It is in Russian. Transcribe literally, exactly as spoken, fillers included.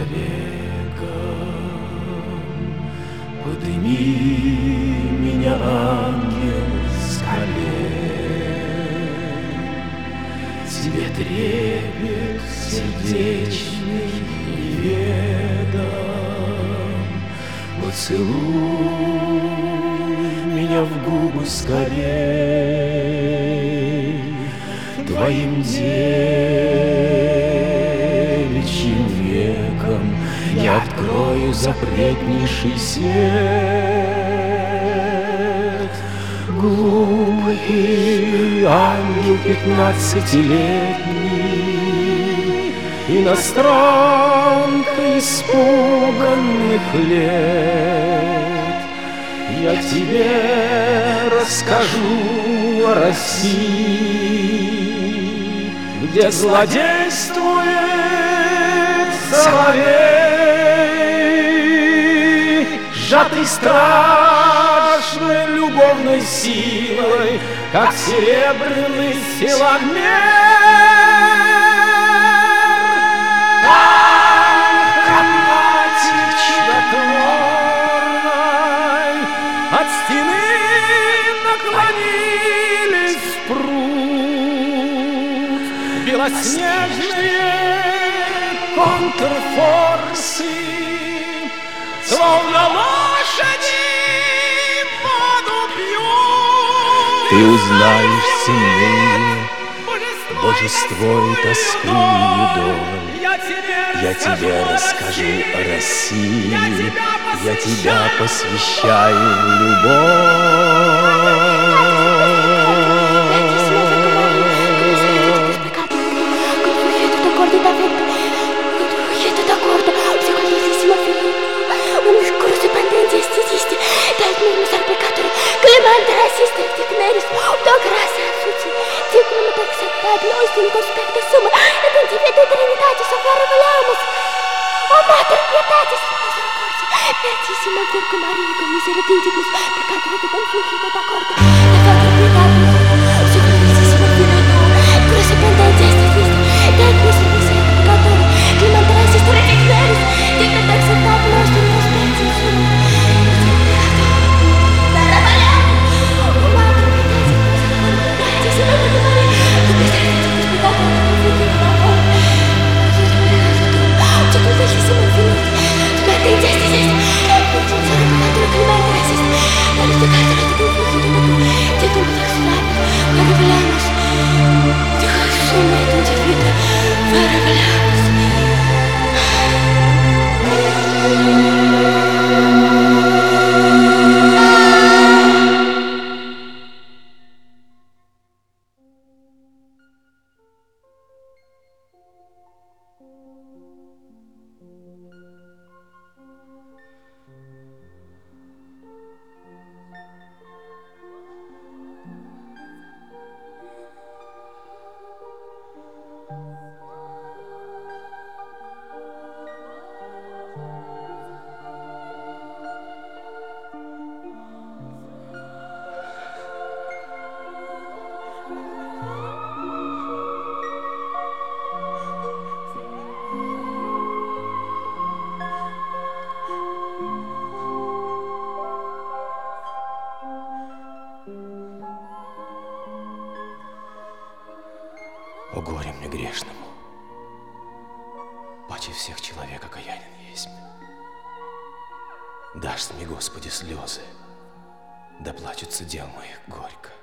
Подними меня, ангел, с колен. Тебе трепет сердечный неведом. Поцелуй меня в губы скорей. Твоим девичьим веком я открою запретнейший свет. Глупый ангел пятнадцатилетний, иностранка испуганных лет, я тебе расскажу о России, где злодействует соловей, сжатый страшной любовной силой, как серебряный силомер. Там кровати чудотворной от стены наклонились в пруд белоснежные контрфорсы, словно лошади воду пьют. Ты узнаешь сильнее божество и тоску и недоль. Я тебе расскажу о России, я тебя посвящаю в любовь. Clemente resiste di Cneris, do graça a suci, digno me d'acceptare nostri incospecta summa, et in divide Trinitate soffere volemus. O Mater pietatis, misericordia, beatissima Virgo Maria, con misericordiamus, peccator et confugit et accorda, et Mater pietatis, supremissima Virgo tu, cruce pendentis estis, et miseris peccator, Clemente resiste di Cneris, digno me d'acceptare nostri incospecta summa. О горе мне грешному, паче всех человек окаянен есть. Дашь мне, Господи, слезы, да плачутся дел моих горько.